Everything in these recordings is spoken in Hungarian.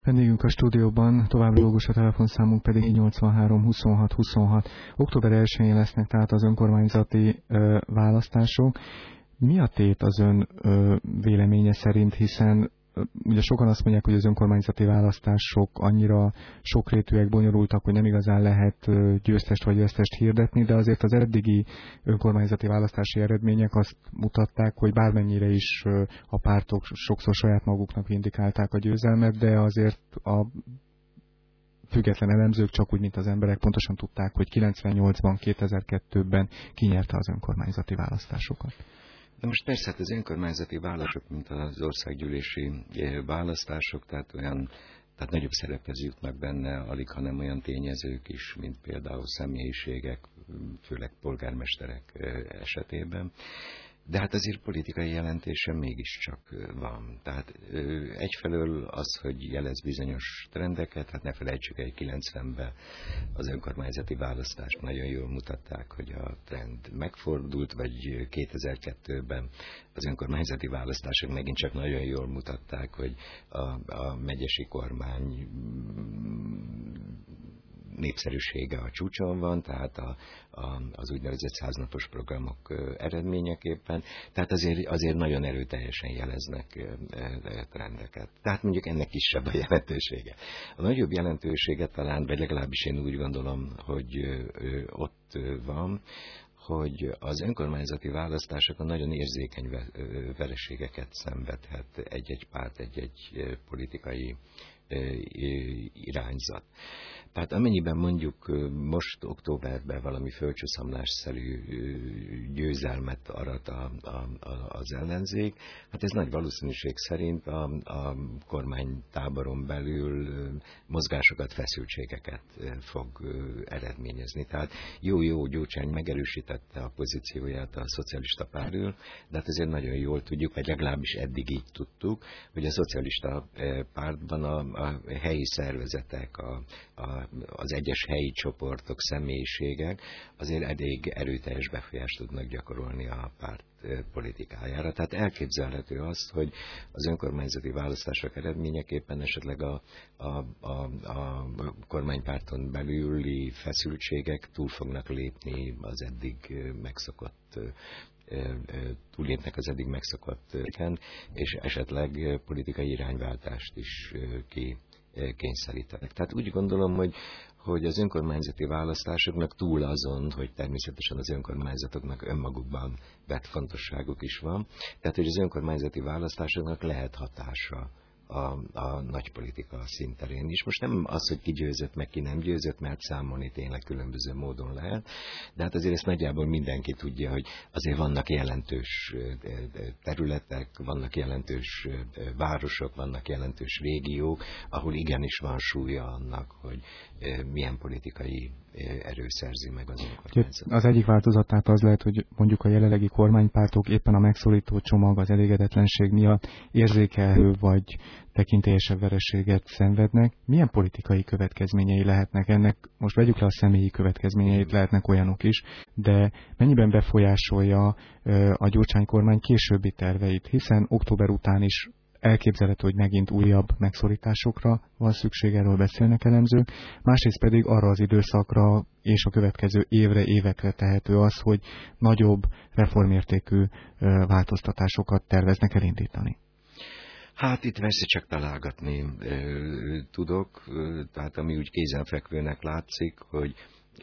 Vendégünk a stúdióban, további lógos a telefonszámunk pedig 83 26 26. Október 1-én lesznek tehát az önkormányzati választások. Mi a tét az ön véleménye szerint, hiszen ugye sokan azt mondják, hogy az önkormányzati választások annyira sokrétűek, bonyolultak, hogy nem igazán lehet győztest vagy vesztest hirdetni, de azért az eddigi önkormányzati választási eredmények azt mutatták, hogy bármennyire is a pártok sokszor saját maguknak indikálták a győzelmet, de azért a független elemzők, csak úgy, mint az emberek pontosan tudták, hogy 98-ban, 2002-ben kinyerte az önkormányzati választásokat. Na most persze, hát az önkormányzati választások, mint az országgyűlési választások, tehát nagyobb szerephez jutnak benne, alig hanem olyan tényezők is, mint például személyiségek, főleg polgármesterek esetében. De hát azért politikai jelentése mégiscsak van. Tehát egyfelől az, hogy jelez bizonyos trendeket, hát ne felejtsük el, 90-ben az önkormányzati választást nagyon jól mutatták, hogy a trend megfordult, vagy 2002-ben az önkormányzati választások megint csak nagyon jól mutatták, hogy a megyesi kormány népszerűsége a csúcson van, tehát az úgynevezett 100 napos programok eredményeképpen, tehát azért nagyon erőteljesen jeleznek trendeket. Tehát mondjuk ennek kisebb a jelentősége. A nagyobb jelentősége talán, vagy legalábbis én úgy gondolom, hogy ott van, hogy az önkormányzati választásokon nagyon érzékeny vereségeket szenvedhet egy-egy párt, egy-egy politikai irányzat. Tehát amennyiben mondjuk most októberben valami földcsúszamlásszerű győzelmet arat az ellenzék, hát ez nagy valószínűség szerint a kormánytáboron belül mozgásokat, feszültségeket fog eredményezni. Tehát jó, Gyurcsány megerősítette a pozícióját a szocialista pártról, de hát azért nagyon jól tudjuk, vagy legalábbis eddig így tudtuk, hogy a szocialista pártban a helyi szervezetek, az egyes helyi csoportok, személyiségek azért elég erőteljes befolyást tudnak gyakorolni a párt politikájára. Tehát elképzelhető az, hogy az önkormányzati választások eredményeképpen esetleg a kormánypárton belüli feszültségek túl fognak lépni az eddig megszokott túlépnek az eddig megszokott és esetleg politikai irányváltást is kényszerítenek. Tehát úgy gondolom, hogy az önkormányzati választásoknak túl azon, hogy természetesen az önkormányzatoknak önmagukban vett fontosságuk is van, tehát hogy az önkormányzati választásoknak lehet hatása a nagypolitika színterén is. Most nem az, hogy ki győzött, meg ki nem győzött, mert számolni tényleg különböző módon lehet, de hát azért ezt nagyjából mindenki tudja, hogy azért vannak jelentős területek, vannak jelentős városok, vannak jelentős régiók, ahol igenis van súlya annak, hogy milyen politikai erő szerzi meg az önkormányzat. Az egyik változatát az lehet, hogy mondjuk a jelenlegi kormánypártok éppen a megszorító csomag, az elégedetlenség miatt érzékelhető vagy tekintélyesebb vereséget szenvednek. Milyen politikai következményei lehetnek ennek? Most vegyük le a személyi következményeit, lehetnek olyanok is, de mennyiben befolyásolja a Gyurcsány kormány későbbi terveit, hiszen október után is elképzelhető, hogy megint újabb megszorításokra van szükség, erről beszélnek elemzők. Másrészt pedig arra az időszakra és a következő évekre tehető az, hogy nagyobb reformértékű változtatásokat terveznek elindítani. Hát itt persze csak találgatni tudok, tehát ami úgy kézenfekvőnek látszik, hogy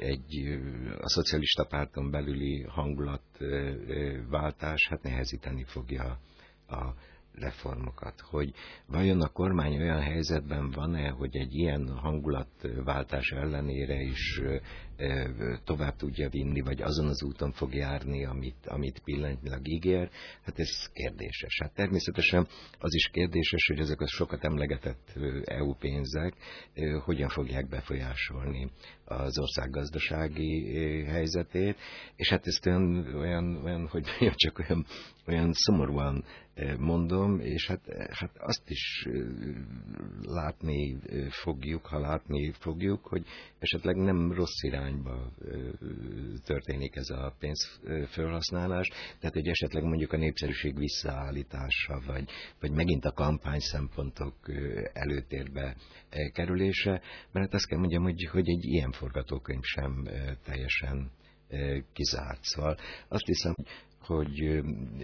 a szocialista párton belüli hangulatváltás hát nehezíteni fogja a reformokat, hogy vajon a kormány olyan helyzetben van-e, hogy egy ilyen hangulatváltás ellenére is tovább tudja vinni, vagy azon az úton fog járni, amit pillanatnyilag ígér, hát ez kérdéses. Hát természetesen az is kérdéses, hogy ezek a sokat emlegetett EU pénzek hogyan fogják befolyásolni az ország gazdasági helyzetét, és hát ezt olyan hogy csak olyan szomorúan mondom, és hát azt is látni fogjuk, hogy esetleg nem rossz irányba történik ez a pénzfelhasználás, tehát hogy esetleg mondjuk a népszerűség visszaállítása, vagy megint a kampány szempontok előtérbe kerülése, mert hát azt kell mondjam, hogy egy ilyen forgatókönyv sem teljesen kizárt. Szóval azt hiszem, hogy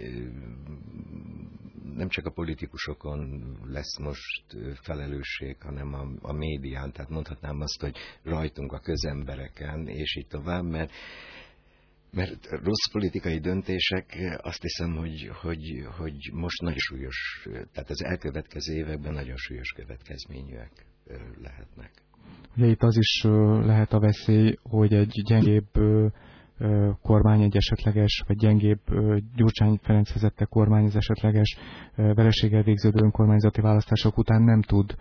nem csak a politikusokon lesz most felelősség, hanem a médián, tehát mondhatnám azt, hogy rajtunk, a közembereken, és így tovább, mert rossz politikai döntések, azt hiszem, hogy most nagyon súlyos, tehát az elkövetkező években nagyon súlyos következményűek lehetnek. Ugye itt az is lehet a veszély, hogy egy gyengébb kormány, egy esetleges, vagy gyengébb Gyurcsány Ferenc vezette kormány az esetleges vereséggel végződő önkormányzati választások után nem tud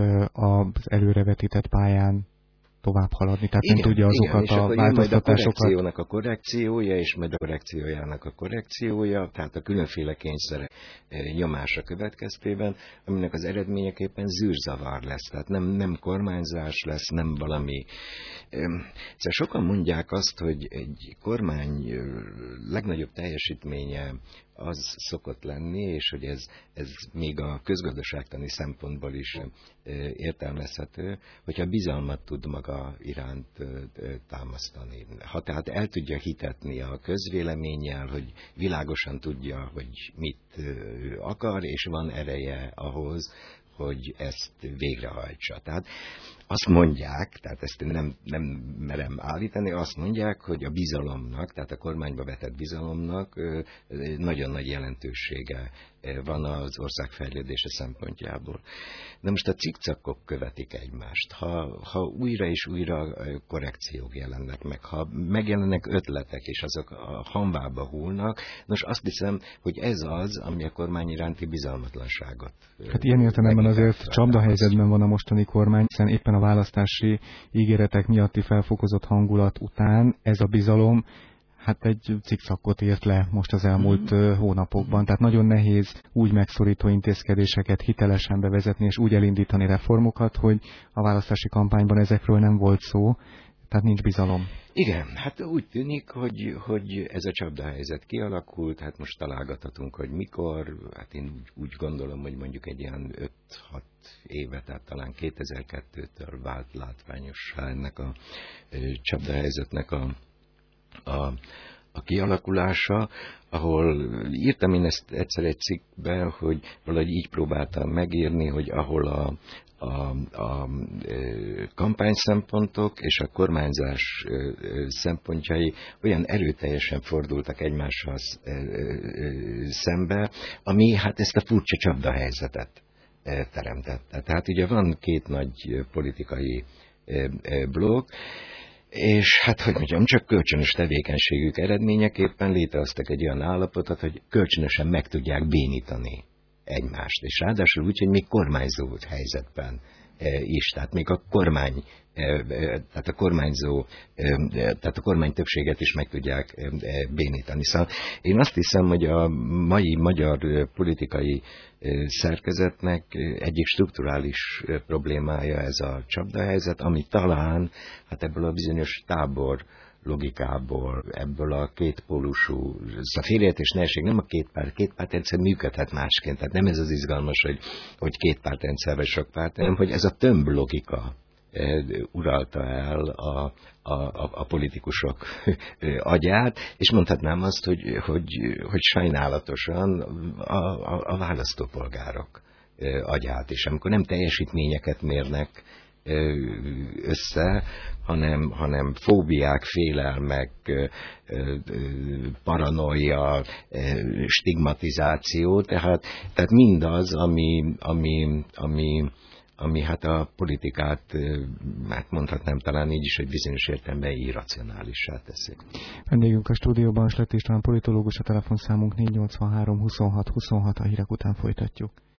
az előrevetített pályán tovább haladni, tehát nem tudja azokat a változtatásokat. Majd a korrekciója, és majd a korrekciójának a korrekciója, tehát a különféle kényszerek nyomása következtében, aminek az eredményeképpen zűrzavar lesz, tehát nem kormányzás lesz, nem valami. Szóval sokan mondják azt, hogy egy kormány legnagyobb teljesítménye az szokott lenni, és hogy ez még a közgazdaságtani szempontból is értelmezhető, hogyha bizalmat tud maga iránt támasztani. Ha tehát el tudja hitetni a közvéleménnyel, hogy világosan tudja, hogy mit akar, és van ereje ahhoz, hogy ezt végrehajtsa. Tehát azt mondják, tehát ezt nem merem állítani, azt mondják, hogy a bizalomnak, tehát a kormányba vetett bizalomnak nagyon nagy jelentősége van az ország fejlődése szempontjából. De most a cikcakok követik egymást. Ha újra és újra korrekciók jelennek meg, ha megjelennek ötletek, és azok a hamvába hullnak, nos azt hiszem, hogy ez az, ami a kormány iránti bizalmatlanságot. Hát ilyen értelemben azért csapdahelyzetben van a mostani kormány, hiszen éppen a választási ígéretek miatti felfokozott hangulat után ez a bizalom hát egy cikcakot ért le most az elmúlt hónapokban. Tehát nagyon nehéz úgy megszorító intézkedéseket hitelesen bevezetni, és úgy elindítani reformokat, hogy a választási kampányban ezekről nem volt szó, tehát nincs bizalom. Igen, hát úgy tűnik, hogy ez a csapdahelyzet kialakult, hát most találgathatunk, hogy mikor, hát én úgy gondolom, hogy mondjuk egy ilyen 5-6 éve, tehát talán 2002-től vált látványossá ennek a csapdahelyzetnek a kialakulása, ahol írtam én ezt egyszer egy cikkben, hogy valahogy így próbáltam megírni, hogy ahol a kampányszempontok és a kormányzás szempontjai olyan erőteljesen fordultak egymással szembe, ami hát ezt a furcsa csapdahelyzetet teremtette. Tehát ugye van két nagy politikai blokk, és hát, hogy mondjam, csak kölcsönös tevékenységük eredményeképpen létrehoztak egy olyan állapotot, hogy kölcsönösen meg tudják bénítani egymást, és ráadásul úgy, hogy még kormányzó helyzetben is, tehát még a kormány, tehát a kormányzó, tehát a kormány többséget is meg tudják bénítani. Szóval én azt hiszem, hogy a mai magyar politikai szerkezetnek egyik strukturális problémája ez a csapdahelyzet, ami talán hát ebből a bizonyos tábor logikából, ebből a kétpólusú, a félreértés nehézség, nem a két pártrendszer működhet másként, tehát nem ez az izgalmas, hogy két pártrendszer vagy sok párt, hanem hogy ez a tömb logika uralta el a politikusok agyát, és mondhatnám azt, hogy sajnálatosan a választópolgárok agyát is, amikor nem teljesítményeket mérnek össze, hanem fóbiák, félelmek, paranoia, stigmatizáció, tehát mindaz, ami hát a politikát, hát mondhatnám talán így is, hogy bizonyos értelemben irracionálissá teszi. Vendégünk a stúdióban Slöth István politológus, a telefonszámunk 483 26 26, a hírek után folytatjuk.